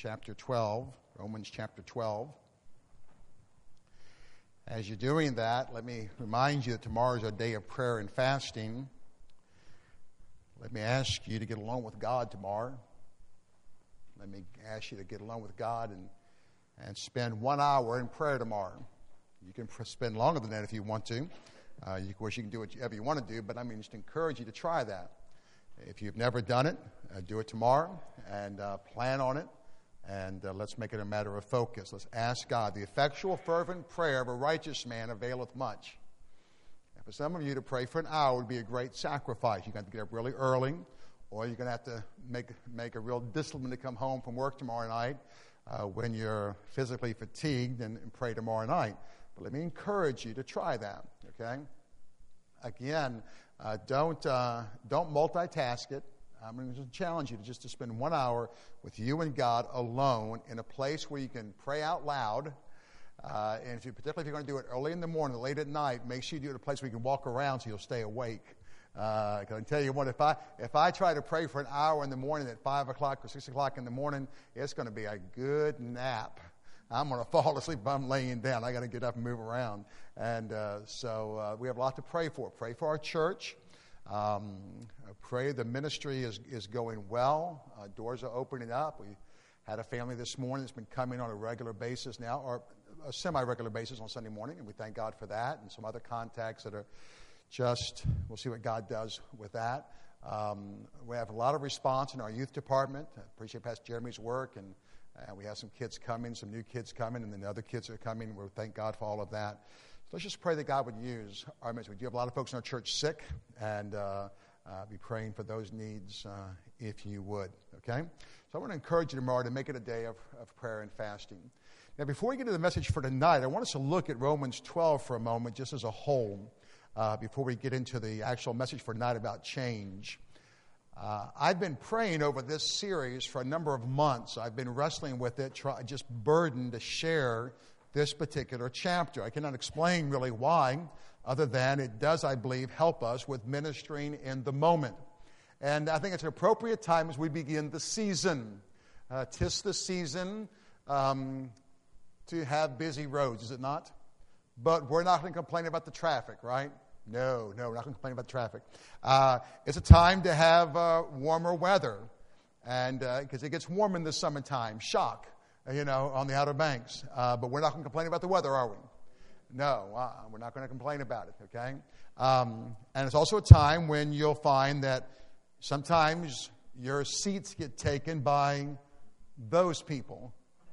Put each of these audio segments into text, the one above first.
chapter 12. Romans chapter 12. As you're doing that, let me remind you that tomorrow is a day of prayer and fasting. Let me ask you to get along with God tomorrow. Let me ask you to get along with God and spend 1 hour in prayer tomorrow. You can spend longer than that if you want to. Of course, you can do whatever you want to do, but I mean, just encourage you to try that. If you've never done it, do it tomorrow and plan on it. And let's make it a matter of focus. Let's ask God. The effectual, fervent prayer of a righteous man availeth much. And for some of you to pray for an hour would be a great sacrifice. You're going to have to get up really early, or you're going to have to make a real discipline to come home from work tomorrow night when you're physically fatigued and pray tomorrow night. But let me encourage you to try that, okay? Again, don't multitask it. I'm going to challenge you to spend 1 hour with you and God alone in a place where you can pray out loud. And particularly if you're going to do it early in the morning, late at night, make sure you do it in a place where you can walk around so you'll stay awake. I can tell you what, if I try to pray for an hour in the morning at 5 o'clock or 6 o'clock in the morning, it's going to be a good nap. I'm going to fall asleep if I'm laying down. I got to get up and move around. And so we have a lot to pray for. Pray for our church. Pray the ministry is going well. Doors are opening up. We had a family this morning that's been coming on a regular basis now, or a semi-regular basis on Sunday morning, and we thank God for that, and some other contacts that are we'll see what God does with that. We have a lot of response in our youth department. I appreciate Pastor Jeremy's work, and we have some kids coming, some new kids coming, and then the other kids are coming. We thank God for all of that. So let's just pray that God would use our ministry. We do have a lot of folks in our church sick, and be praying for those needs if you would, okay? So I want to encourage you tomorrow to make it a day of prayer and fasting. Now, before we get to the message for tonight, I want us to look at Romans 12 for a moment, just as a whole, before we get into the actual message for tonight about change. I've been praying over this series for a number of months. I've been wrestling with it, just burdened to share this particular chapter. I cannot explain really why, other than it does, I believe, help us with ministering in the moment. And I think it's an appropriate time as we begin the season. 'Tis the season to have busy roads, is it not? But we're not going to complain about the traffic, right? No, we're not going to complain about the traffic. It's a time to have warmer weather, and because it gets warm in the summertime. Shock, on the Outer Banks. But we're not going to complain about the weather, are we? No, we're not going to complain about it, okay? And it's also a time when you'll find that sometimes your seats get taken by those people,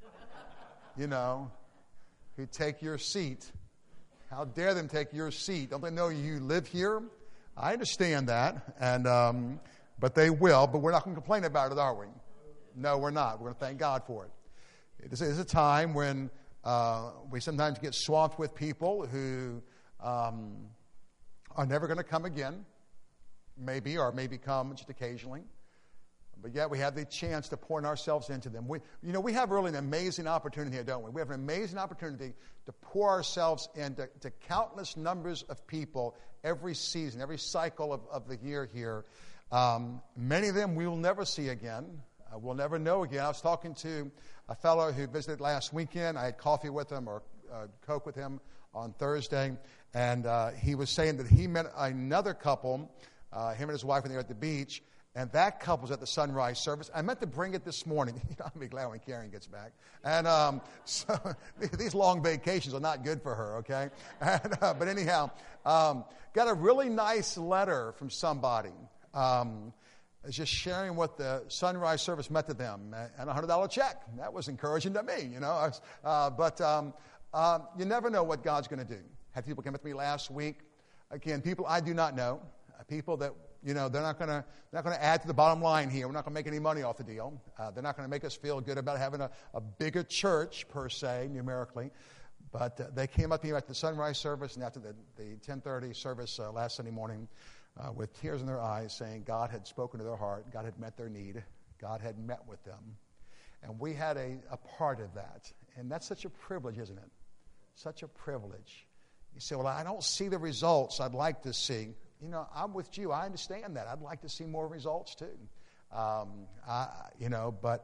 who take your seat. How dare them take your seat? Don't they know you live here? I understand that, and but they will. But we're not going to complain about it, are we? No, we're not. We're going to thank God for it. It is a time when we sometimes get swamped with people who are never going to come again, maybe, or maybe come just occasionally. But yet we have the chance to pour ourselves into them. We have really an amazing opportunity here, don't we? We have an amazing opportunity to pour ourselves into countless numbers of people every season, every cycle of the year here. Many of them we will never see again. We'll never know again. I was talking to a fellow who visited last weekend. I had coffee with him or Coke with him on Thursday. And he was saying that he met another couple, him and his wife, when they were at the beach. And that couple was at the sunrise service. I meant to bring it this morning. I'll be glad when Karen gets back. And so these long vacations are not good for her, okay? And, but anyhow, got a really nice letter from somebody. Just sharing what the sunrise service meant to them, and a $100 check. That was encouraging to me, But you never know what God's going to do. Had people come up to me last week. Again, people I do not know. People that they're not going to add to the bottom line here. We're not going to make any money off the deal. They're not going to make us feel good about having a bigger church per se, numerically. But they came up to me at the sunrise service and after the 10:30 service last Sunday morning. With tears in their eyes, saying God had spoken to their heart, God had met their need, God had met with them. And we had a part of that. And that's such a privilege, isn't it? Such a privilege. You say, well, I don't see the results I'd like to see. I'm with you. I understand that. I'd like to see more results too. But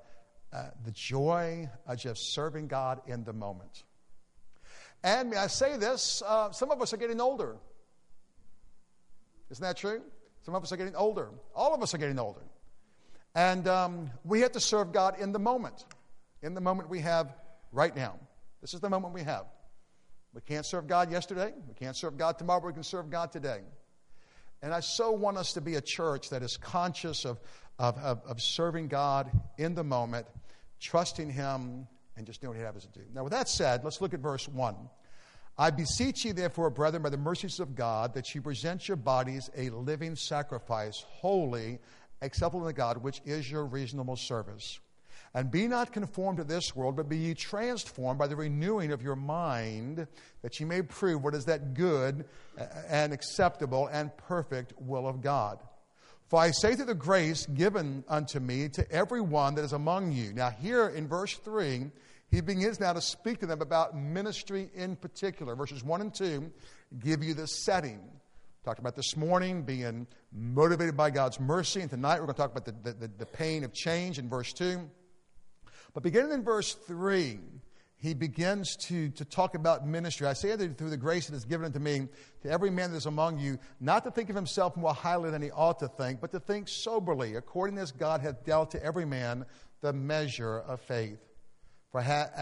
the joy of just serving God in the moment. And may I say this, some of us are getting older. Isn't that true? Some of us are getting older. All of us are getting older. And we have to serve God in the moment we have right now. This is the moment we have. We can't serve God yesterday. We can't serve God tomorrow. We can serve God today. And I so want us to be a church that is conscious of serving God in the moment, trusting Him, and just doing what He has us to do. Now, with that said, let's look at verse 1. I beseech you, therefore, brethren, by the mercies of God, that you present your bodies a living sacrifice, holy, acceptable to God, which is your reasonable service. And be not conformed to this world, but be ye transformed by the renewing of your mind, that ye may prove what is that good and acceptable and perfect will of God. For I say through the grace given unto me to every one that is among you. Now here in verse 3, he begins now to speak to them about ministry in particular. Verses 1 and 2 give you the setting. We talked about this morning being motivated by God's mercy, and tonight we're going to talk about the pain of change in verse 2. But beginning in verse 3, he begins to talk about ministry. I say that through the grace that is given unto me, to every man that is among you, not to think of himself more highly than he ought to think, but to think soberly, according as God hath dealt to every man the measure of faith. For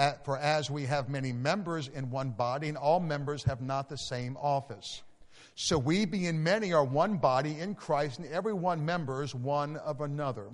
as we have many members in one body, and all members have not the same office. So we, being many, are one body in Christ, and every one members one of another.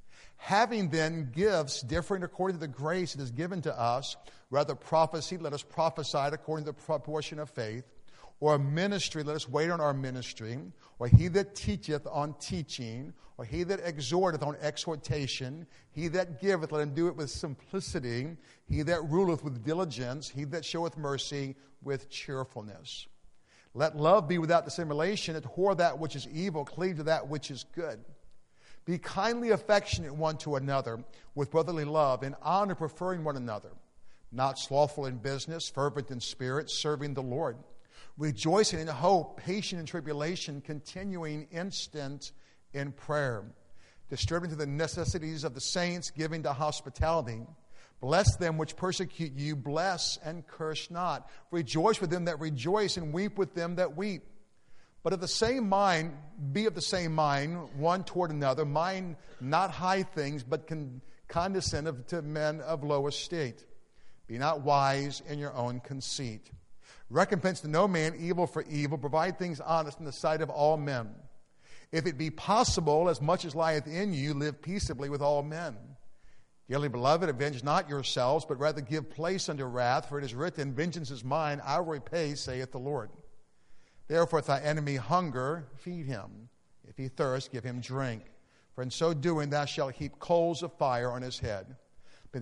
Having then gifts differing according to the grace that is given to us, whether prophecy, let us prophesy according to the proportion of faith, or ministry, let us wait on our ministry, or he that teacheth on teaching, or he that exhorteth on exhortation, he that giveth, let him do it with simplicity, he that ruleth with diligence, he that showeth mercy with cheerfulness. Let love be without dissimulation, abhor that which is evil, cleave to that which is good. Be kindly affectionate one to another with brotherly love, in honor preferring one another, not slothful in business, fervent in spirit, serving the Lord, rejoicing in hope, patient in tribulation, continuing instant in prayer, distributing to the necessities of the saints, giving to hospitality. Bless them which persecute you, bless and curse not. Rejoice with them that rejoice, and weep with them that weep. But of the same mind, be of the same mind, one toward another. Mind not high things, but condescend to men of low estate. Be not wise in your own conceit. Recompense to no man evil for evil. Provide things honest in the sight of all men. If it be possible, as much as lieth in you, live peaceably with all men. Dearly beloved, avenge not yourselves, but rather give place unto wrath. For it is written, vengeance is mine, I will repay, saith the Lord. Therefore, if thy enemy hunger, feed him. If he thirst, give him drink. For in so doing, thou shalt heap coals of fire on his head. Be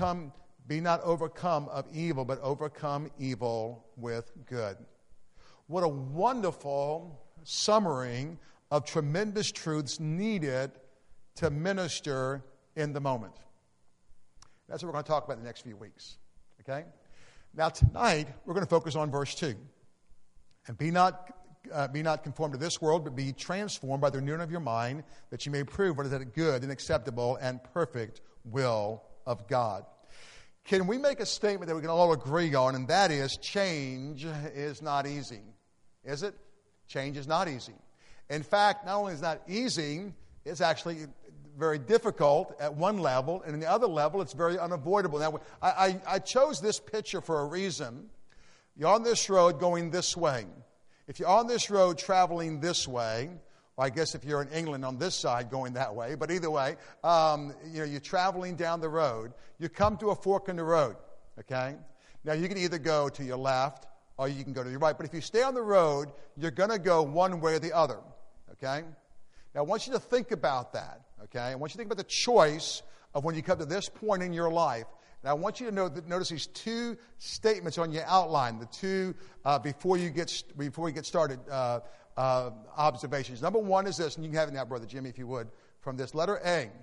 not overcome of evil, but overcome evil with good. What a wonderful summary of tremendous truths needed to minister in the moment. That's what we're going to talk about in the next few weeks. Okay? Now, tonight, we're going to focus on verse 2. And be not conformed to this world, but be transformed by the renewing of your mind, that you may prove what is that good and acceptable and perfect will of God. Can we make a statement that we can all agree on, and that is change is not easy? Is it? Change is not easy. In fact, not only is it not easy, it's actually very difficult at one level, and in the other level, it's very unavoidable. Now, I chose this picture for a reason. You're on this road going this way. If you're on this road traveling this way, or I guess if you're in England on this side going that way, but either way, you're traveling down the road. You come to a fork in the road, okay? Now, you can either go to your left or you can go to your right. But if you stay on the road, you're going to go one way or the other, okay? Now, I want you to think about that, okay? I want you to think about the choice of when you come to this point in your life. And I want you to notice these two statements on your outline, the two before you get started observations. Number one is this, and you can have it now, Brother Jimmy, if you would, from this letter A.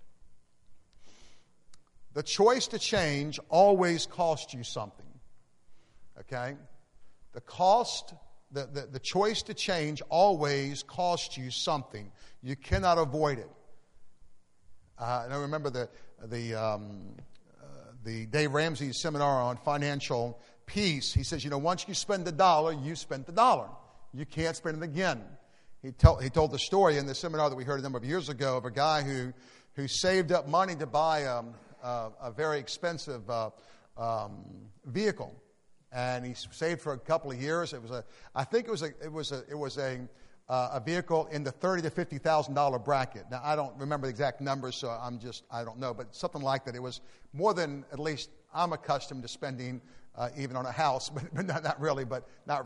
The choice to change always costs you something. Okay? The choice to change always costs you something. You cannot avoid it. And I remember Dave Ramsey seminar on financial peace. He says, once you spend $1, you spent the dollar. You can't spend it again. He told the story in the seminar that we heard a number of years ago of a guy who saved up money to buy a very expensive vehicle, and he saved for a couple of years. I think it was a vehicle in the $30,000 to $50,000 bracket. Now I don't remember the exact numbers, so I don't know, but something like that. It was more than at least I'm accustomed to spending. Even on a house, but not really. But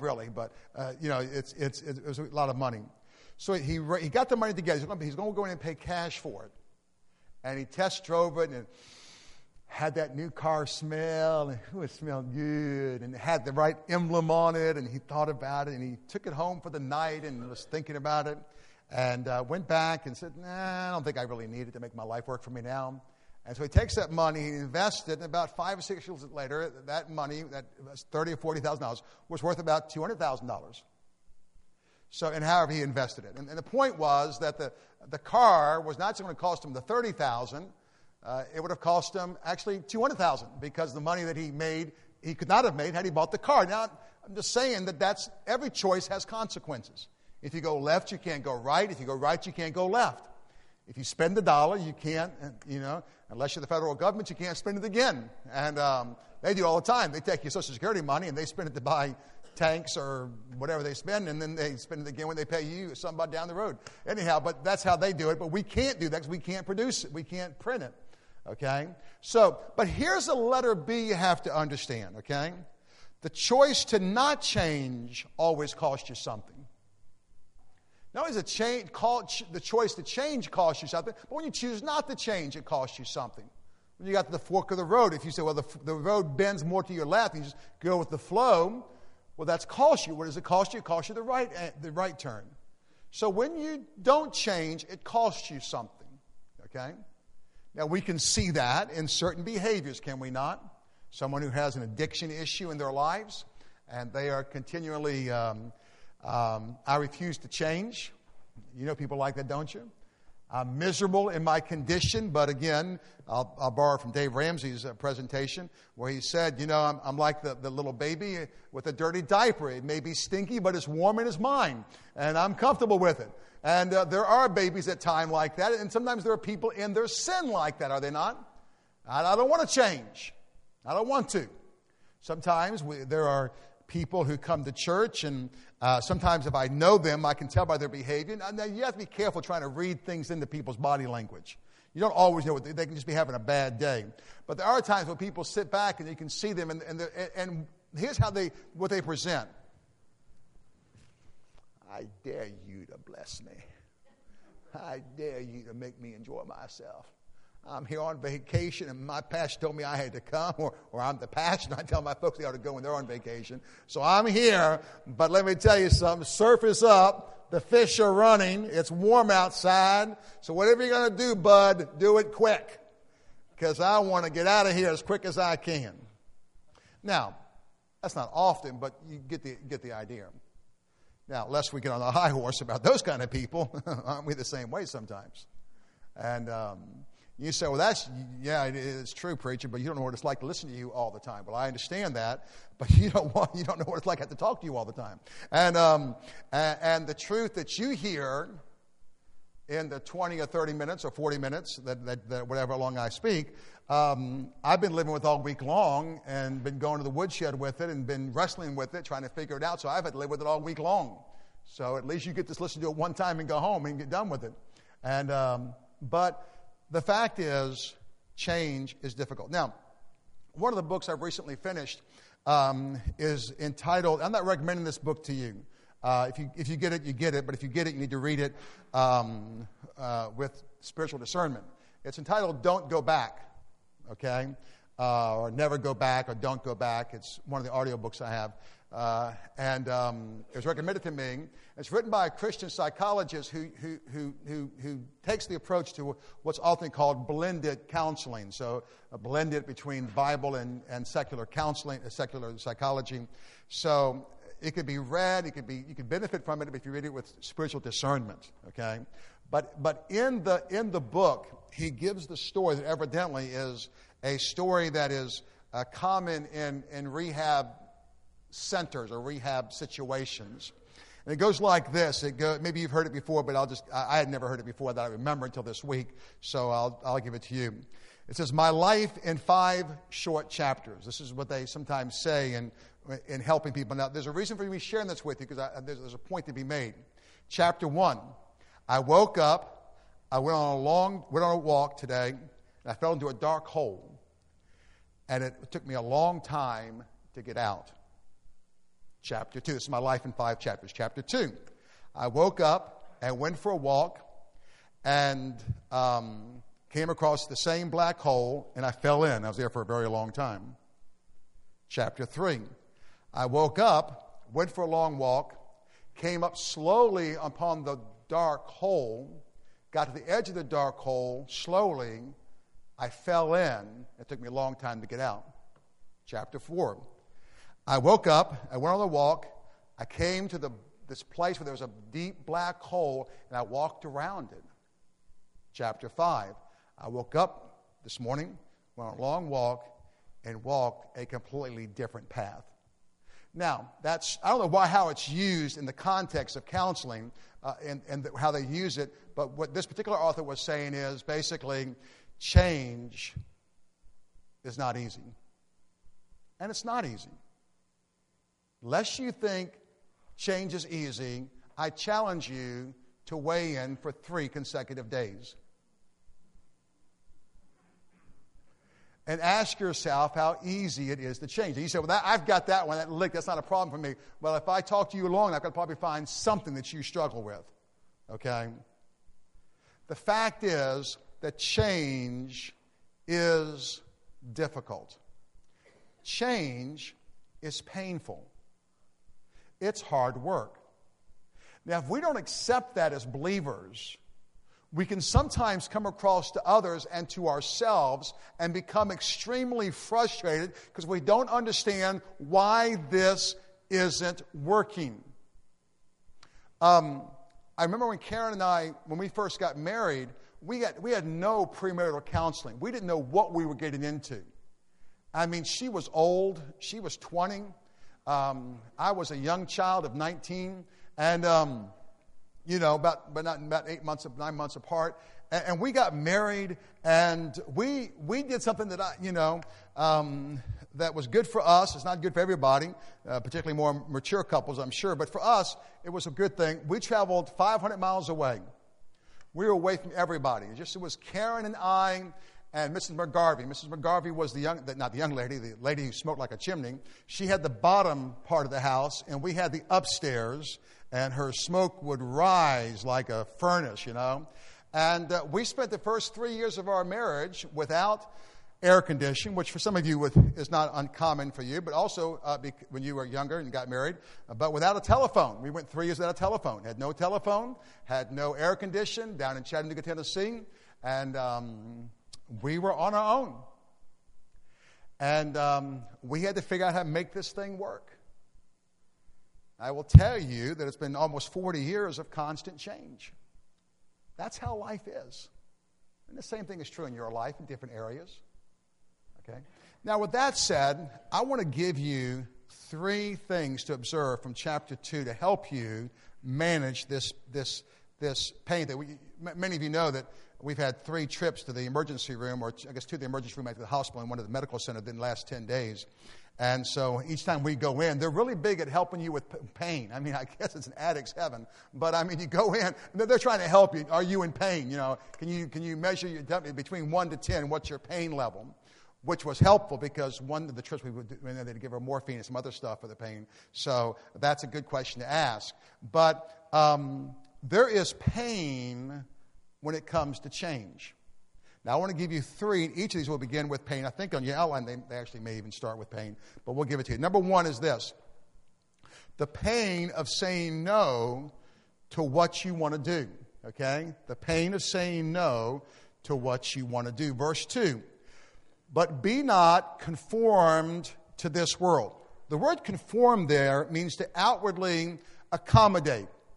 it was a lot of money. So he got the money together. He's going to go in and pay cash for it, and he test drove it and had that new car smell, and it smelled good, and it had the right emblem on it, and he thought about it, and he took it home for the night and was thinking about it, and went back and said, I don't think I really need it to make my life work for me now. And so he takes that money, he invests it, and about 5 or 6 years later, that money, that was $30,000 or $40,000, was worth about $200,000. So, and however he invested it. And the point was that the car was not going to cost him the $30,000. It would have cost him actually $200,000 because the money that he made, he could not have made had he bought the car. Now, I'm just saying that every choice has consequences. If you go left, you can't go right. If you go right, you can't go left. If you spend $1, you can't, unless you're the federal government, you can't spend it again. And they do all the time. They take your Social Security money and they spend it to buy tanks or whatever they spend, and then they spend it again when they pay you somebody down the road. Anyhow, but that's how they do it. But we can't do that because we can't produce it. We can't print it. Okay? So, but here's a letter B you have to understand, okay? The choice to not change always costs you something. Not only does the choice to change cost you something, but when you choose not to change, it costs you something. When you got to the fork of the road, if you say, well, the road bends more to your left, and you just go with the flow, well, that's cost you. What does it cost you? It costs you the right turn. So when you don't change, it costs you something, okay? Now, we can see that in certain behaviors, can we not? Someone who has an addiction issue in their lives, and they are continually... I refuse to change. You know people like that, don't you? I'm miserable in my condition, but again, I'll borrow from Dave Ramsey's presentation where he said, I'm like the little baby with a dirty diaper. It may be stinky, but it's warm in his mind, and I'm comfortable with it. And there are babies at times like that, and sometimes there are people in their sin like that, are they not? I don't want to change. I don't want to. Sometimes there are people who come to church, and sometimes if I know them, I can tell by their behavior. Now, you have to be careful trying to read things into people's body language. You don't always know they can just be having a bad day. But there are times when people sit back and you can see them, and here's what they present. I dare you to bless me. I dare you to make me enjoy myself. I'm here on vacation, and my pastor told me I had to come, or I'm the pastor, and I tell my folks they ought to go when they're on vacation. So I'm here, but let me tell you something. Surf is up. The fish are running. It's warm outside. So whatever you're going to do, bud, do it quick, because I want to get out of here as quick as I can. Now, that's not often, but you get the idea. Now, lest we get on a high horse about those kind of people, aren't we the same way sometimes? And you say, well, it's true, preacher, but you don't know what it's like to listen to you all the time. Well, I understand that, but you don't know what it's like to have to talk to you all the time. And the truth that you hear in the 20 or 30 minutes or 40 minutes, that whatever long I speak, I've been living with all week long and been going to the woodshed with it and been wrestling with it, trying to figure it out. So I've had to live with it all week long. So at least you get to listen to it one time and go home and get done with it. But the fact is, change is difficult. Now, one of the books I've recently finished is entitled, I'm not recommending this book to you. If you get it, you get it. But if you get it, you need to read it with spiritual discernment. It's entitled Don't Go Back, okay? Or Never Go Back, or Don't Go Back. It's one of the audio books I have. It was recommended to me. It's written by a Christian psychologist who takes the approach to what's often called blended counseling. So blended between Bible and secular counseling, secular psychology. So it could be read, you could benefit from it if you read it with spiritual discernment, okay? But in the book, he gives the story that evidently is a story that is common in rehab centers or rehab situations. And it goes like this. Maybe you've heard it before, but I had never heard it before that I remember until this week, so I'll give it to you. It says, "My life in 5 short chapters." This is what they sometimes say in helping people. Now, there's a reason for me sharing this with you, because there's a point to be made. Chapter 1, I woke up, I went on a walk today, and I fell into a dark hole. And it took me a long time to get out. Chapter 2, this is my life in 5 chapters. Chapter 2, I woke up and went for a walk and came across the same black hole, and I fell in. I was there for a very long time. Chapter 3, I woke up, went for a long walk, came up slowly upon the dark hole, got to the edge of the dark hole slowly. I fell in. It took me a long time to get out. Chapter 4, I woke up, I went on a walk, I came to this place where there was a deep black hole, and I walked around it. Chapter 5, I woke up this morning, went on a long walk, and walked a completely different path. Now, I don't know how it's used in the context of counseling and how they use it, but what this particular author was saying is basically change is not easy. And it's not easy. Lest you think change is easy, I challenge you to weigh in for 3 consecutive days. And ask yourself how easy it is to change. And you say, well, I've got that one, that lick, that's not a problem for me. Well, if I talk to you long, I could probably find something that you struggle with. Okay? The fact is that change is difficult. Change is painful. It's hard work. Now, if we don't accept that as believers, we can sometimes come across to others and to ourselves and become extremely frustrated because we don't understand why this isn't working. I remember when Karen and I, when we first got married, we had no premarital counseling. We didn't know what we were getting into. I mean, she was old. She was 20. I was a young child of 19. And, about 9 months apart. And we got married, and we did something that that was good for us. It's not good for everybody, particularly more mature couples, I'm sure. But for us, it was a good thing. We traveled 500 miles away. We were away from everybody. It was Karen and I and Mrs. McGarvey. Mrs. McGarvey was not the young lady, the lady who smoked like a chimney. She had the bottom part of the house, and we had the upstairs, and her smoke would rise like a furnace, And we spent the first 3 years of our marriage without air conditioning, which for some of you is not uncommon for you, but also when you were younger and got married, but without a telephone. We went 3 years without a telephone. Had no telephone, had no air conditioning down in Chattanooga, Tennessee, and we were on our own. And we had to figure out how to make this thing work. I will tell you that it's been almost 40 years of constant change. That's how life is. And the same thing is true in your life in different areas. Okay? Now, with that said, I want to give you 3 things to observe from chapter 2 to help you manage this pain. Many of you know that we've had 3 trips to the emergency room, or I guess 2 to the emergency room at the hospital and 1 to the medical center in the last 10 days. And so each time we go in, they're really big at helping you with pain. I mean, I guess it's an addict's heaven. But, I mean, you go in, they're trying to help you. Are you in pain? Can you measure between 1 to 10, what's your pain level? Which was helpful because one of the trips we would do, they'd give her morphine and some other stuff for the pain. So that's a good question to ask. But there is pain when it comes to change. Now, I want to give you 3. Each of these will begin with pain. I think on your outline, they actually may even start with pain, but we'll give it to you. Number 1 is this: the pain of saying no to what you want to do. Okay? The pain of saying no to what you want to do. Verse 2, but be not conformed to this world. The word conform there means to outwardly accommodate.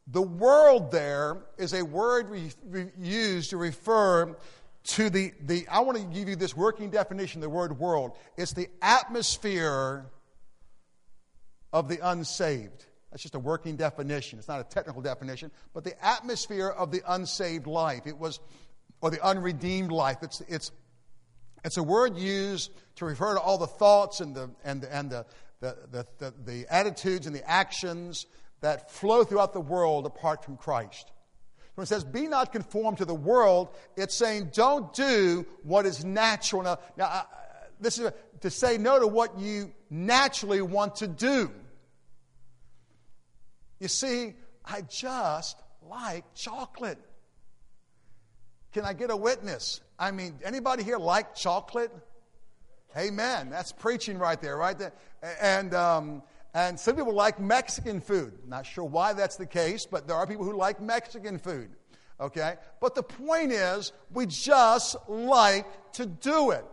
The world there is a word used to refer to the I want to give you this working definition, the word world. It's the atmosphere of the unsaved. That's just a working definition. It's not a technical definition, but the atmosphere of the unsaved life. Or the unredeemed life. It's a word used to refer to all the thoughts and the attitudes and the actions that flow throughout the world apart from Christ. When it says, be not conformed to the world, it's saying don't do what is natural. Now this is to say no to what you naturally want to do. You see, I just like chocolate. Can I get a witness? I mean, anybody here like chocolate? Amen. That's preaching right there, right there. And some people like Mexican food. Not sure why that's the case, but there are people who like Mexican food. Okay? But the point is, we just like to do it.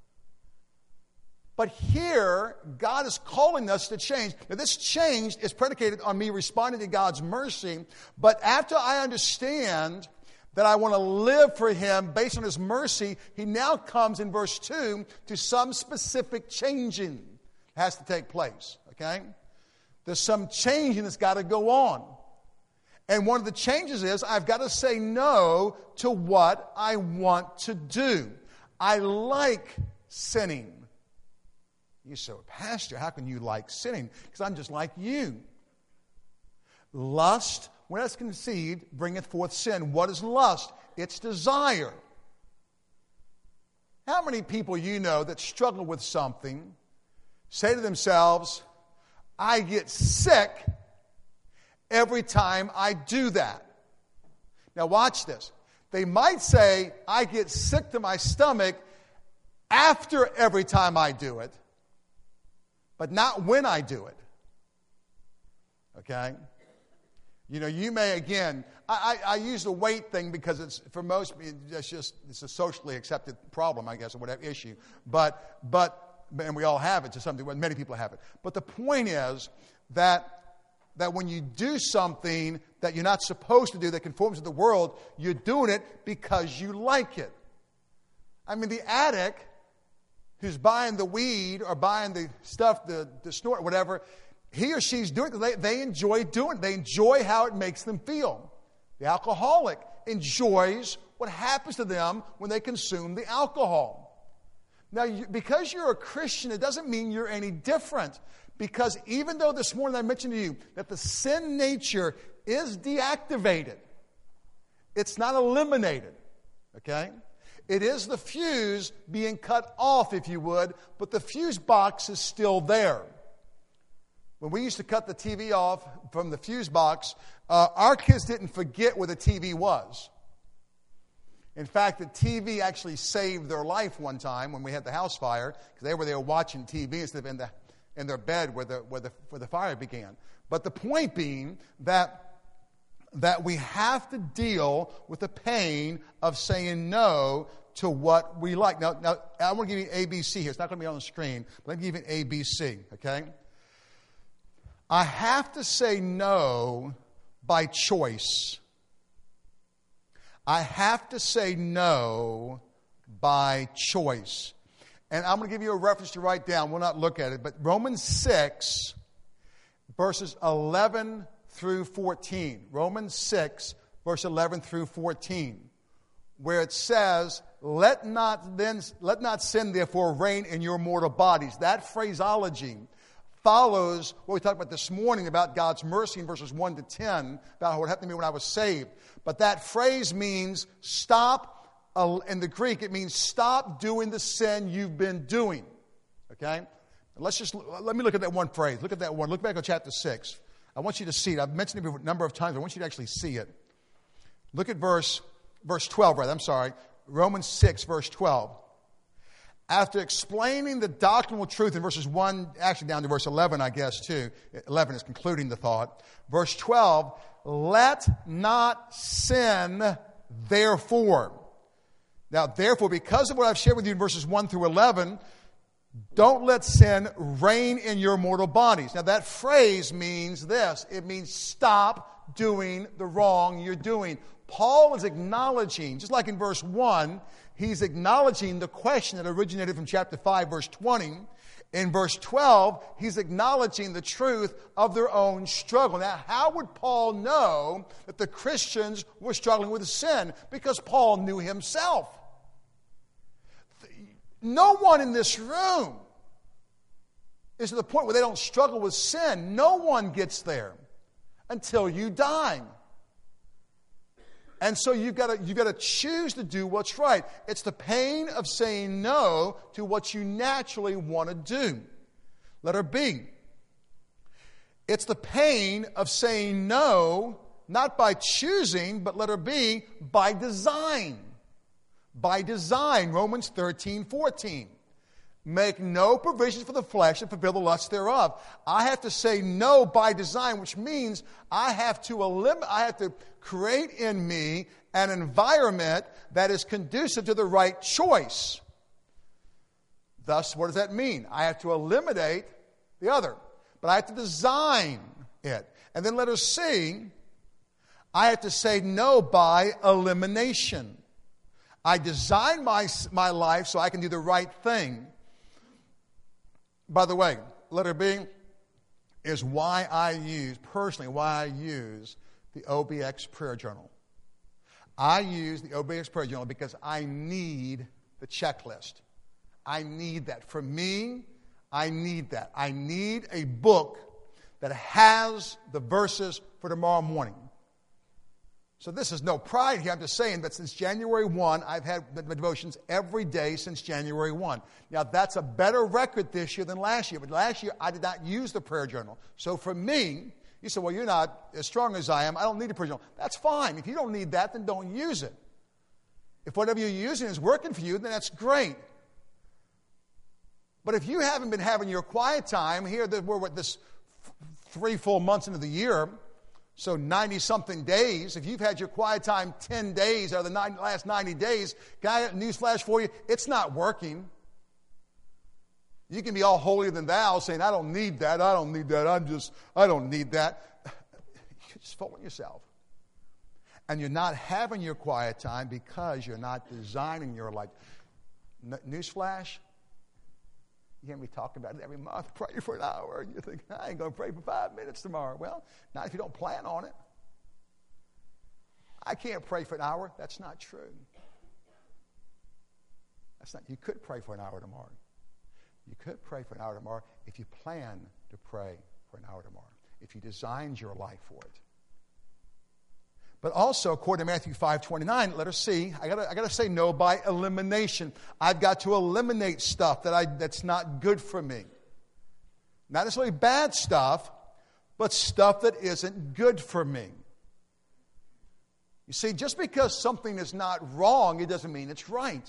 But here, God is calling us to change. Now, this change is predicated on me responding to God's mercy. But after I understand that I want to live for Him based on His mercy, He now comes in verse 2 to some specific changing has to take place. Okay? There's some changing that's got to go on. And one of the changes is I've got to say no to what I want to do. I like sinning. You say, Pastor, how can you like sinning? Because I'm just like you. Lust, when it's conceived, bringeth forth sin. What is lust? It's desire. How many people you know that struggle with something say to themselves, I get sick every time I do that? Now watch this. They might say, I get sick to my stomach after every time I do it, but not when I do it. Okay? You know, you may, again, I use the weight thing because it's, for most, it's a socially accepted problem, I guess, or whatever issue. And we all have it to some degree, many people have it. But the point is that when you do something that you're not supposed to do that conforms to the world, you're doing it because you like it. I mean, the addict who's buying the weed or buying the stuff, the snort, whatever, he or she's doing it because they enjoy doing it. They enjoy how it makes them feel. The alcoholic enjoys what happens to them when they consume the alcohol. Now, because you're a Christian, it doesn't mean you're any different. Because even though this morning I mentioned to you that the sin nature is deactivated, it's not eliminated. Okay? It is the fuse being cut off, if you would, but the fuse box is still there. When we used to cut the TV off from the fuse box, our kids didn't forget where the TV was. In fact, the TV actually saved their life one time when we had the house fire, because they were there watching TV instead of in their bed where the fire began. But the point being that we have to deal with the pain of saying no to what we like. Now I want to give you ABC here. It's not going to be on the screen, but let me give you an ABC, okay? I have to say no by choice. I have to say no by choice. And I'm going to give you a reference to write down. We'll not look at it, but Romans 6, verses 11 through 14. Romans 6, verse 11 through 14, where it says, let not sin therefore reign in your mortal bodies. That phraseology follows what we talked about this morning about God's mercy in verses 1 to 10, about what happened to me when I was saved. But that phrase means stop. In the Greek, it means stop doing the sin you've been doing. Okay? Let me look at that one phrase. Look at that one. Look back on chapter 6. I want you to see it. I've mentioned it a number of times. I want you to actually see it. Look at verse 12, rather. I'm sorry. Romans 6, verse 12. After explaining the doctrinal truth in verses 1, actually down to verse 11, I guess, too. 11 is concluding the thought. Verse 12, let not sin therefore. Now, therefore, because of what I've shared with you in verses 1 through 11, don't let sin reign in your mortal bodies. Now, that phrase means this. It means stop doing the wrong you're doing. Paul is acknowledging, just like in verse 1, he's acknowledging the question that originated from chapter 5, verse 20. In verse 12, he's acknowledging the truth of their own struggle. Now, how would Paul know that the Christians were struggling with sin? Because Paul knew himself. No one in this room is to the point where they don't struggle with sin. No one gets there until you die. And so you've got to choose to do what's right. It's the pain of saying no to what you naturally want to do. Letter B. It's the pain of saying no, not by choosing, but letter B, by design. By design. Romans 13:14. Make no provisions for the flesh and fulfill the lusts thereof. I have to say no by design, which means I have to create in me an environment that is conducive to the right choice. Thus, what does that mean? I have to eliminate the other, but I have to design it. And then letter C, I have to say no by elimination. I design my life so I can do the right thing. By the way, letter B is why I use the OBX prayer journal. I use the OBX prayer journal because I need the checklist. I need that. For me, I need that. I need a book that has the verses for tomorrow morning. So this is no pride here. I'm just saying that since January 1, I've had my devotions every day since January 1. Now, that's a better record this year than last year. But last year, I did not use the prayer journal. So for me, you say, well, you're not as strong as I am. I don't need a prayer journal. That's fine. If you don't need that, then don't use it. If whatever you're using is working for you, then that's great. But if you haven't been having your quiet time, here we're this 3 full months into the year, so 90-something days, if you've had your quiet time 10 days out of the last 90 days, guy, newsflash for you, it's not working. You can be all holier than thou saying, I don't need that, I don't need that, I don't need that. You're just fooling yourself. And you're not having your quiet time because you're not designing your life. Newsflash, you hear me talk about it every month. Pray for an hour. And you think, I ain't going to pray for 5 minutes tomorrow. Well, not if you don't plan on it. I can't pray for an hour. That's not true. You could pray for an hour tomorrow. You could pray for an hour tomorrow if you plan to pray for an hour tomorrow. If you designed your life for it. But also, according to Matthew 5:29, letter C, I gotta say no by elimination. I've got to eliminate stuff that's not good for me. Not necessarily bad stuff, but stuff that isn't good for me. You see, just because something is not wrong, it doesn't mean it's right.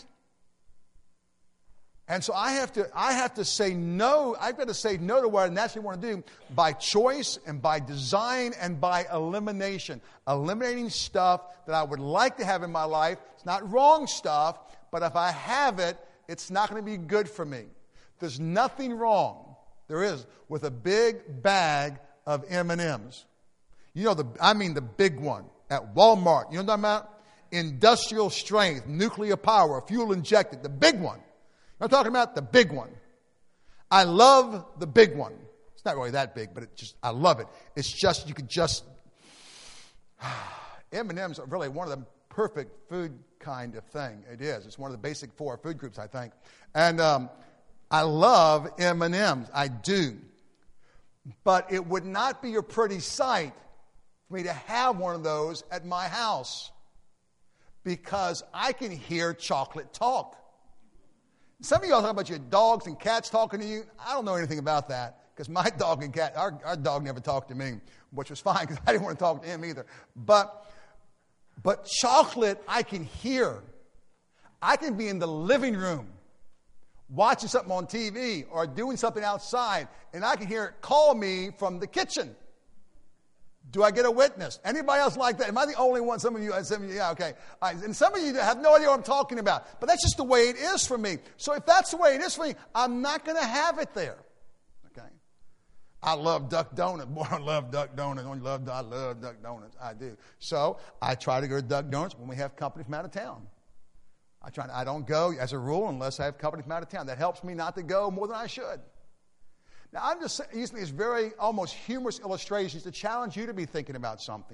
And so I have to say no. I've got to say no to what I naturally want to do by choice and by design and by elimination. Eliminating stuff that I would like to have in my life. It's not wrong stuff, but if I have it, it's not going to be good for me. There's nothing wrong, there is, with a big bag of M&Ms. You know, the big one at Walmart. You know what I'm talking about? Industrial strength, nuclear power, fuel injected, the big one. I'm talking about the big one. I love the big one. It's not really that big, but I love it. It's just, you could just, M&Ms are really one of the perfect food kind of thing. It is. It's one of the basic 4 food groups, I think. And I love M&Ms. I do. But it would not be a pretty sight for me to have one of those at my house because I can hear chocolate talk. Some of y'all talk about your dogs and cats talking to you. I don't know anything about that because my dog and cat, our dog never talked to me, which was fine because I didn't want to talk to him either. But chocolate, I can hear. I can be in the living room watching something on TV or doing something outside, and I can hear it call me from the kitchen. Do I get a witness? Anybody else like that? Am I the only one? Some of you, yeah, okay. And some of you have no idea what I'm talking about. But that's just the way it is for me. So if that's the way it is for me, I'm not going to have it there. Okay? I love Duck Donuts. Boy, I love Duck Donuts. I love Duck Donuts. I do. So I try to go to Duck Donuts when we have company from out of town. I don't go as a rule unless I have company from out of town. That helps me not to go more than I should. Now, I'm just using these very almost humorous illustrations to challenge you to be thinking about something.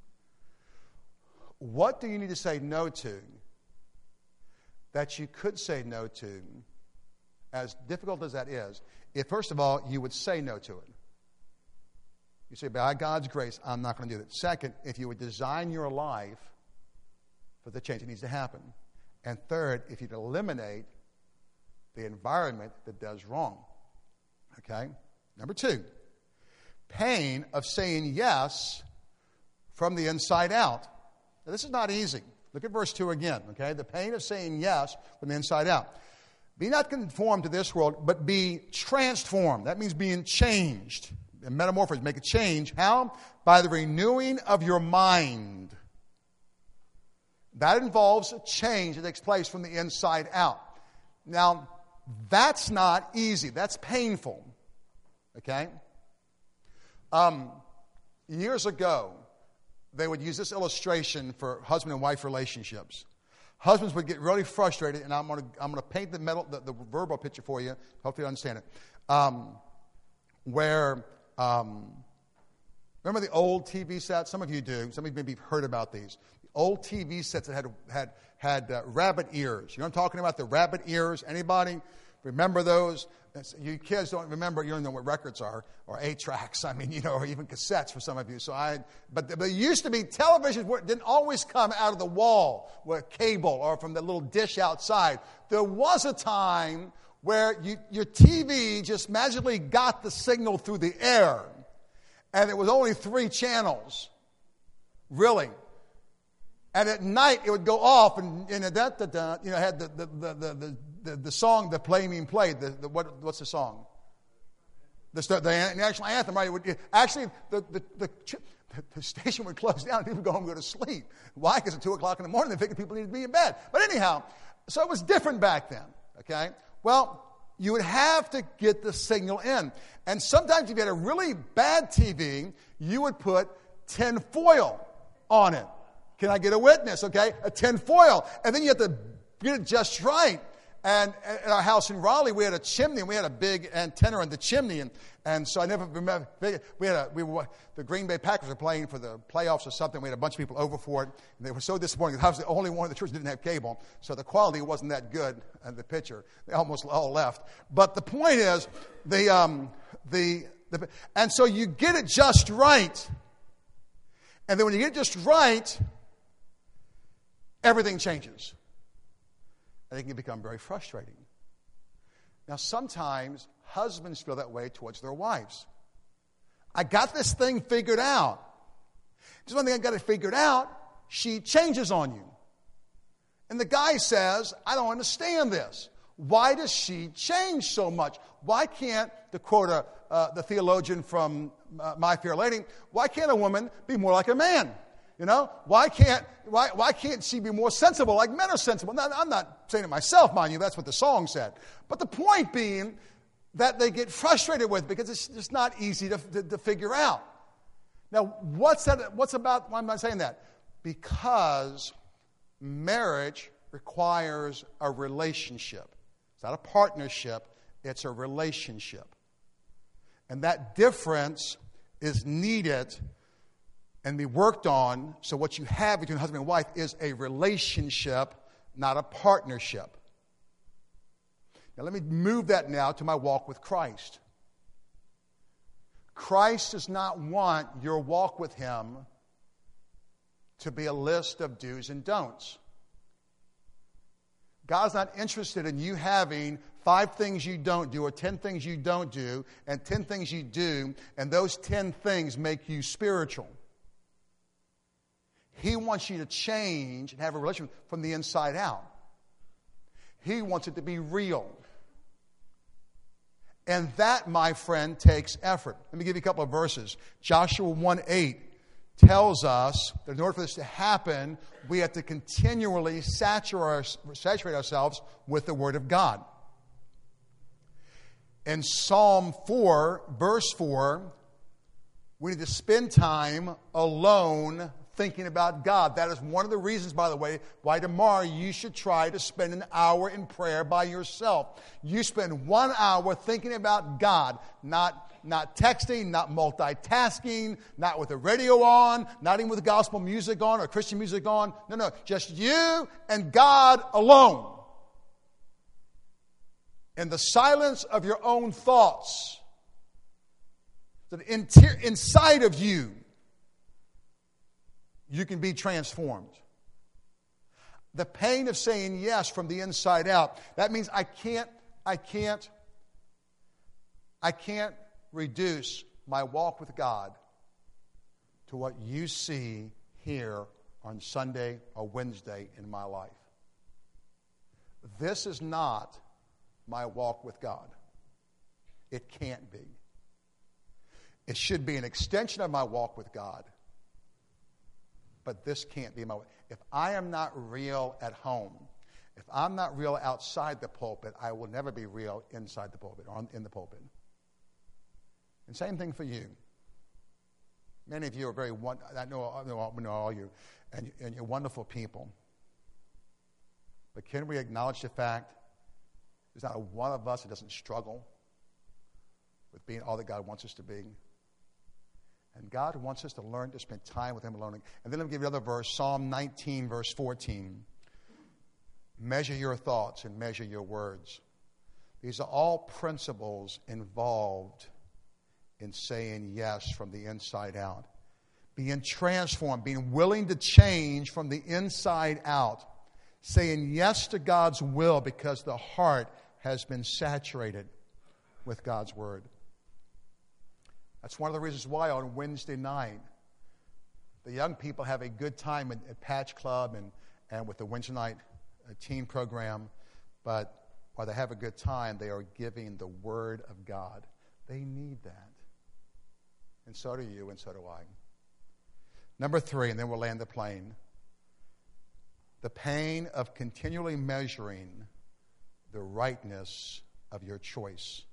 What do you need to say no to that you could say no to, as difficult as that is, if, first of all, you would say no to it? You say, by God's grace, I'm not going to do that. Second, if you would design your life for the change that needs to happen. And third, if you'd eliminate the environment that does wrong. Okay? Number 2, pain of saying yes from the inside out. Now, this is not easy. Look at verse 2 again, okay? The pain of saying yes from the inside out. Be not conformed to this world, but be transformed. That means being changed. And metamorphosis, make a change. How? By the renewing of your mind. That involves a change that takes place from the inside out. Now, that's not easy. That's painful. Okay? Years ago, they would use this illustration for husband and wife relationships. Husbands would get really frustrated, and I'm going to paint the verbal picture for you. Hopefully you understand it. Remember the old TV sets? Some of you do. Some of you maybe have heard about these. The old TV sets that had rabbit ears. You know what I'm talking about? The rabbit ears. Anybody remember those? You kids don't remember. You don't know what records are, or 8-tracks. I mean, or even cassettes for some of you. But there used to be televisions where it didn't always come out of the wall with cable or from the little dish outside. There was a time where your TV just magically got the signal through the air, and it was only 3 channels, really. And at night it would go off, and had the song the being played. What's the song? The national anthem, right? Actually, the station would close down and people would go home and go to sleep. Why? Because at 2 o'clock in the morning they figured people needed to be in bed. But anyhow, so it was different back then, okay? Well, you would have to get the signal in. And sometimes if you had a really bad TV, you would put tin foil on it. Can I get a witness, okay? A tin foil. And then you have to get it just right. And at our house in Raleigh, we had a chimney, and we had a big antenna on the chimney. And so I never remember, the Green Bay Packers were playing for the playoffs or something. We had a bunch of people over for it, and they were so disappointed because I was the only one in the church that didn't have cable. So the quality wasn't that good in the picture. They almost all left. But the point is, and so you get it just right. And then when you get it just right, everything changes. And it can become very frustrating. Now, sometimes husbands feel that way towards their wives. I got this thing figured out. Just one thing I got it figured out, she changes on you. And the guy says, I don't understand this. Why does she change so much? Why can't, to quote the theologian from My Fair Lady, why can't a woman be more like a man? Why can't she be more sensible like men are sensible? Now, I'm not saying it myself, mind you. That's what the song said. But the point being that they get frustrated with because it's just not easy to figure out. Now, why am I saying that? Because marriage requires a relationship. It's not a partnership. It's a relationship. And that difference is needed and be worked on, so what you have between husband and wife is a relationship, not a partnership. Now let me move that now to my walk with Christ. Christ does not want your walk with Him to be a list of do's and don'ts. God's not interested in you having 5 things you don't do or 10 things you don't do and 10 things you do, and those 10 things make you spiritual. He wants you to change and have a relationship from the inside out. He wants it to be real. And that, my friend, takes effort. Let me give you a couple of verses. Joshua 1:8 tells us that in order for this to happen, we have to continually saturate ourselves with the Word of God. In Psalm 4, verse 4, we need to spend time alone thinking about God. That is one of the reasons, by the way, why tomorrow you should try to spend an hour in prayer by yourself. You spend 1 hour thinking about God, not texting, not multitasking, not with the radio on, not even with gospel music on or Christian music on. No, just you and God alone. In the silence of your own thoughts. That inside of you, you can be transformed. The pain of saying yes from the inside out, that means I can't reduce my walk with God to what you see here on Sunday or Wednesday in my life. This is not my walk with God. It can't be. It should be an extension of my walk with God. But this can't be my way. If I am not real at home, if I'm not real outside the pulpit, I will never be real inside the pulpit or in the pulpit. And same thing for you. Many of you are very, I know all you, and you're wonderful people. But can we acknowledge the fact there's not one of us that doesn't struggle with being all that God wants us to be? And God wants us to learn to spend time with Him alone. And then let me give you another verse, Psalm 19, verse 14. Measure your thoughts and measure your words. These are all principles involved in saying yes from the inside out. Being transformed, being willing to change from the inside out. Saying yes to God's will because the heart has been saturated with God's Word. That's one of the reasons why on Wednesday night, the young people have a good time at Patch Club and with the Wednesday night teen program. But while they have a good time, they are giving the Word of God. They need that. And so do you, and so do I. Number 3, and then we'll land the plane. The pain of continually measuring the rightness of your choice.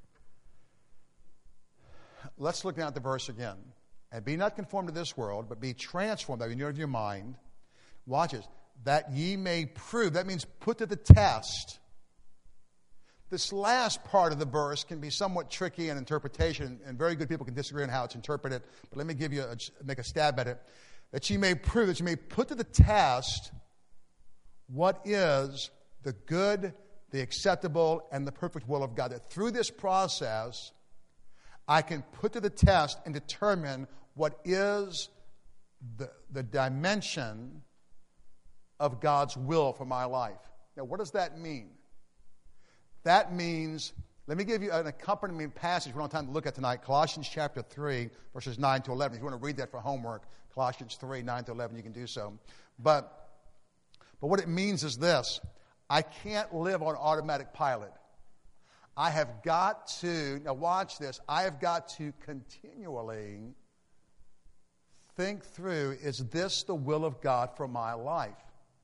Let's look down at the verse again. And be not conformed to this world, but be transformed by the renewing of your mind. Watch this. That ye may prove. That means put to the test. This last part of the verse can be somewhat tricky in interpretation, and very good people can disagree on how it's interpreted. But let me make a stab at it. That ye may prove, that you may put to the test what is the good, the acceptable, and the perfect will of God. That through this process, I can put to the test and determine what is the dimension of God's will for my life. Now, what does that mean? That means, let me give you an accompanying passage we don't have time to look at tonight. Colossians chapter 3, verses 9 to 11. If you want to read that for homework, Colossians 3, 9 to 11, you can do so. But what it means is this. I can't live on automatic pilot. I have got to, now watch this, I have got to continually think through, is this the will of God for my life?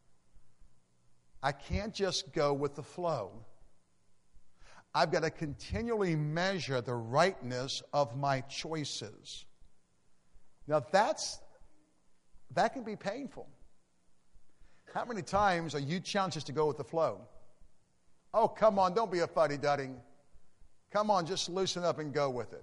I can't just go with the flow. I've got to continually measure the rightness of my choices. Now that can be painful. How many times are you challenged just to go with the flow? Oh, come on, don't be a fuddy-duddy. Come on, just loosen up and go with it.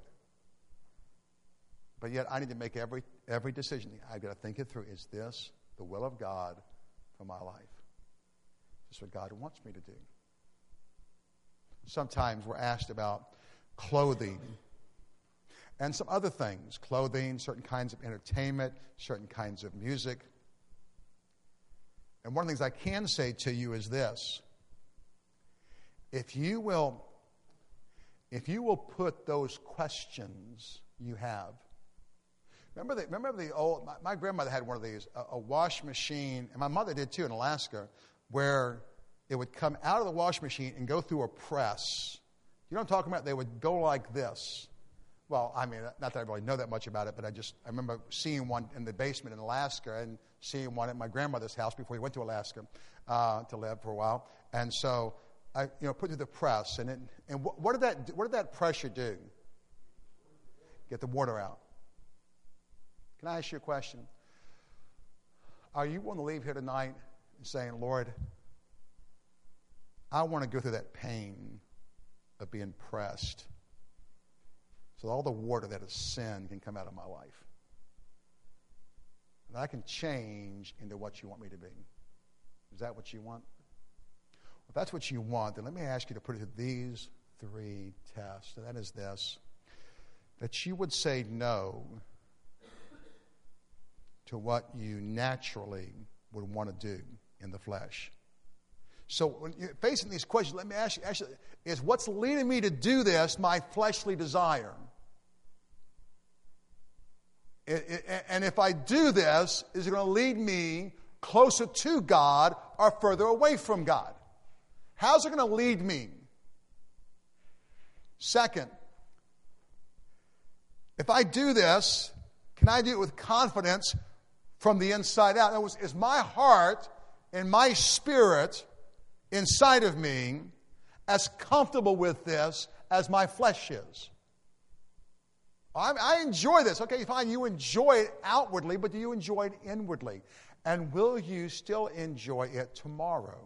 But yet I need to make every decision. I've got to think it through. Is this the will of God for my life? Is this what God wants me to do? Sometimes we're asked about clothing and some other things. Clothing, certain kinds of entertainment, certain kinds of music. And one of the things I can say to you is this. If you will put those questions you have. Remember the old, my grandmother had one of these, a wash machine, and my mother did too in Alaska, where it would come out of the wash machine and go through a press. You know what I'm talking about? They would go like this. Well, I mean, not that I really know that much about it, but I remember seeing one in the basement in Alaska and seeing one at my grandmother's house before we went to Alaska to live for a while. And so put through the press, and what did that pressure do? Get the water out. Can I ask you a question? Are you willing to leave here tonight and saying, Lord, I want to go through that pain of being pressed so all the water that is sin can come out of my life, and I can change into what you want me to be? Is that what you want? Well, if that's what you want, then let me ask you to put it through these 3 tests. And that is this: that you would say no to what you naturally would want to do in the flesh. So when you're facing these questions, let me ask you, is what's leading me to do this my fleshly desire? And if I do this, is it going to lead me closer to God or further away from God? How's it going to lead me? Second, if I do this, can I do it with confidence from the inside out? In other words, is my heart and my spirit inside of me as comfortable with this as my flesh is? I enjoy this. Okay, fine, you enjoy it outwardly, but do you enjoy it inwardly? And will you still enjoy it tomorrow?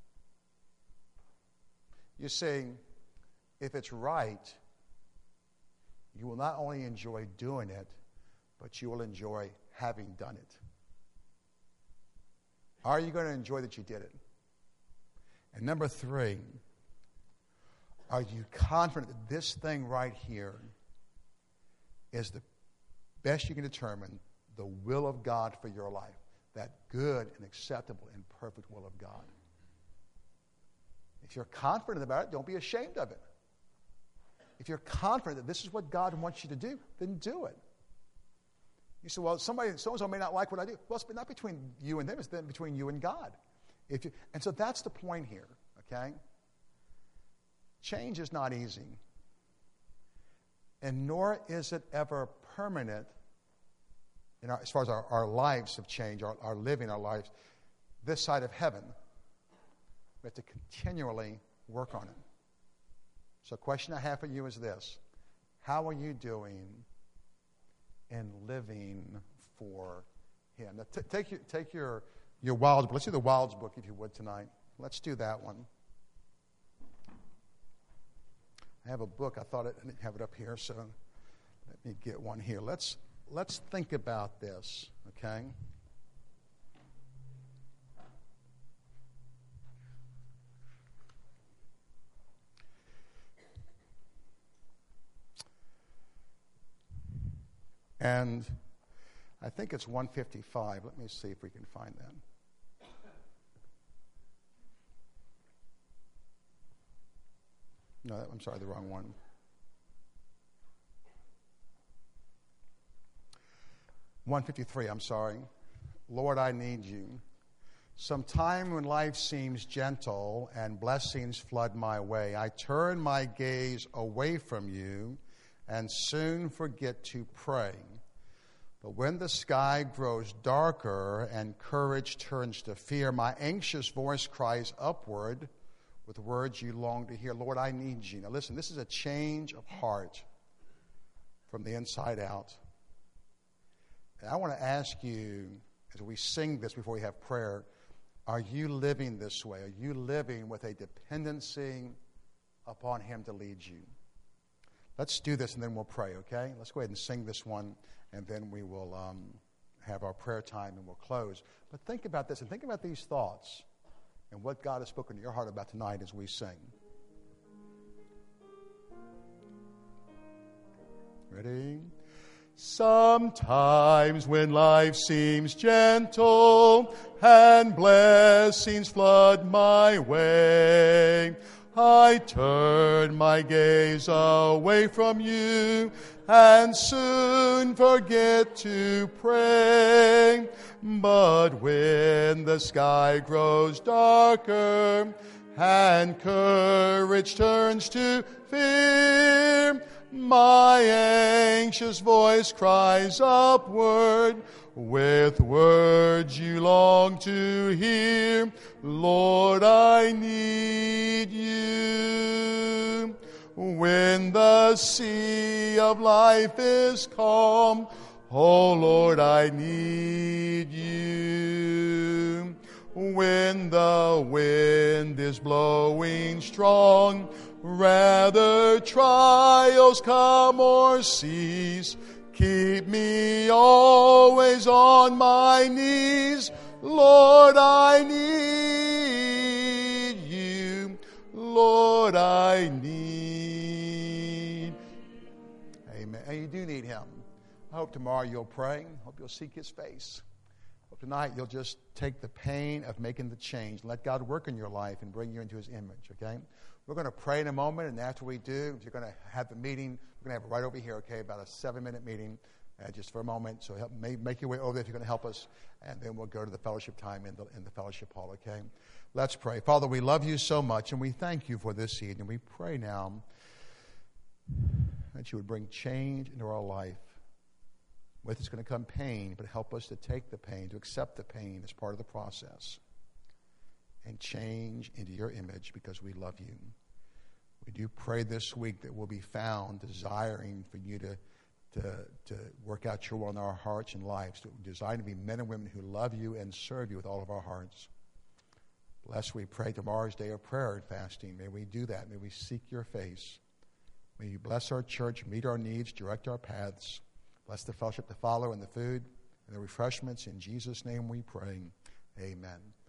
You see, if it's right, you will not only enjoy doing it, but you will enjoy having done it. Are you going to enjoy that you did it? And number 3, are you confident that this thing right here is the best you can determine the will of God for your life? That good and acceptable and perfect will of God. If you're confident about it, don't be ashamed of it. If you're confident that this is what God wants you to do, then do it. You say, well, so-and-so may not like what I do. Well, it's not between you and them. It's then between you and God. And so that's the point here, okay? Change is not easy. And nor is it ever permanent as far as our lives have changed, our living our lives this side of heaven. We have to continually work on it. So the question I have for you is this: how are you doing in living for Him? Now, take your Wilds book. Let's do the Wilds book, if you would, tonight. Let's do that one. I have a book. I thought I didn't have it up here, so let me get one here. Let's think about this, okay? And I think it's 155. Let me see if we can find that. No, I'm sorry, the wrong one. $153, I'm sorry. Lord, I need you. Sometime when life seems gentle and blessings flood my way, I turn my gaze away from you and soon forget to pray. But when the sky grows darker and courage turns to fear, my anxious voice cries upward with words you long to hear. Lord, I need you. Now listen, this is a change of heart from the inside out. And I want to ask you, as we sing this before we have prayer, are you living this way? Are you living with a dependency upon Him to lead you? Let's do this and then we'll pray, okay? Let's go ahead and sing this one, and then we will have our prayer time and we'll close. But think about this and think about these thoughts and what God has spoken to your heart about tonight as we sing. Ready? Sometimes when life seems gentle and blessings flood my way, I turn my gaze away from you and soon forget to pray. But when the sky grows darker and courage turns to fear, My anxious voice cries upward, with words you long to hear. Lord, I need you. When the sea of life is calm, oh Lord, I need you. When the wind is blowing strong, rather trials come or cease, keep me always on my knees. Lord, I need you. Lord, I need. Amen. And you do need him. I hope tomorrow you'll pray. Hope you'll seek his face. Hope tonight you'll just take the pain of making the change. Let God work in your life and bring you into his image, okay? We're going to pray in a moment, and after we do, you're going to have the meeting. We're going to have it right over here, okay? About a 7-minute meeting, just for a moment. So make your way over there if you're going to help us, and then we'll go to the fellowship time in the fellowship hall, okay? Let's pray. Father, we love you so much, and we thank you for this evening. We pray now that you would bring change into our life. With it's going to come pain, but help us to take the pain, to accept the pain as part of the process, and change into your image because we love you. We do pray this week that we'll be found desiring for you to work out your will in our hearts and lives, to desire to be men and women who love you and serve you with all of our hearts. Bless, we pray, tomorrow's day of prayer and fasting. May we do that. May we seek your face. May you bless our church, meet our needs, direct our paths. Bless the fellowship to follow and the food and the refreshments. In Jesus' name we pray. Amen.